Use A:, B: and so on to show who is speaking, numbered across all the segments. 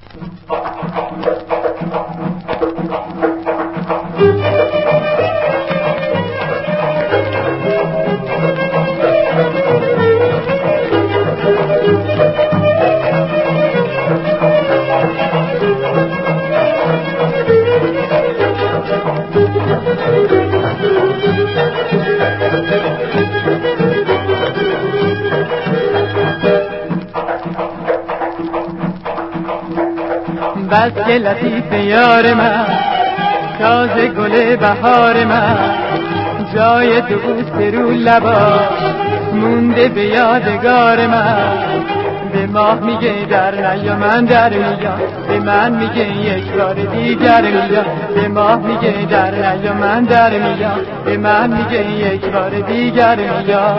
A: بس که لطیف یار من، تازه گل بهار من، جای دوست رو لبا مونده به یادگار من. به ماه میگه در نیا من در میا، به من میگه یک بار دیگر میا. به ماه میگه در نیا من در میا، به من میگه یک بار دیگر میا.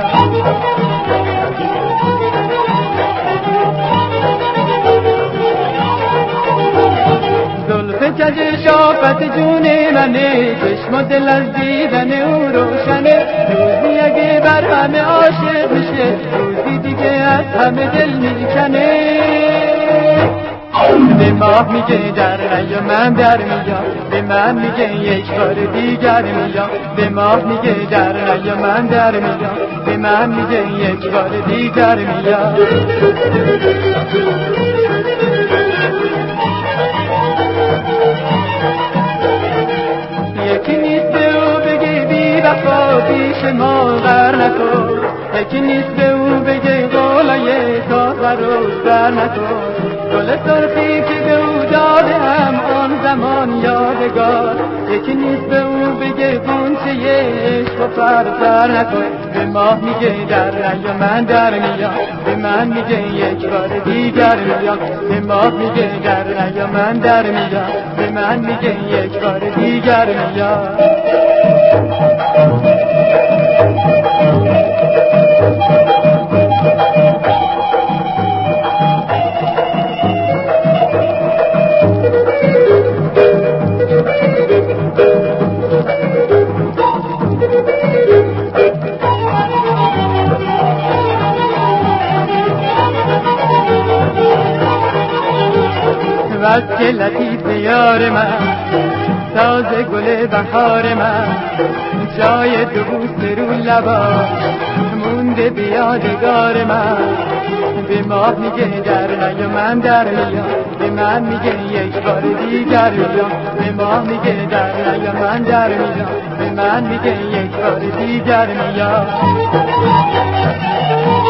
A: کج شافت جون منه، چشم و دل از دیدن او روشنه. روزی اگه بر همه عاشق میشه، روزی دیگه از همه دل میکنه. به ماه میگه در نیا من در میا، به من میگه یک بار دیگر میا. به ماه میگه در نیا من در میا، به من میگه یک بار دیگر میا. یکی نیست به او بگه بی وفا پیش ما غر نکن، یکی نیست به او بگه قولای تازه روز بر نکن. گل سرخی که به او داده هم آن زمان یادگار، یکی نیست به او بگه غنچه عشق و فرفر نکن. به ماه میگه در نیا من در میا، به من میگه یک بار دیگر میا. به ماه میگه در نیا من در میا، به من میگه یک بار دیگر میا. بس که لطیف یار من، تازه گل بهار من، جای دوست رو لبا مونده به یادگار من. به ماه میگه در نیا من در میا، به من میگه یک بار دیگر میا. به ماه میگه در نیا من در میا، به من میگه یک بار دیگر میا.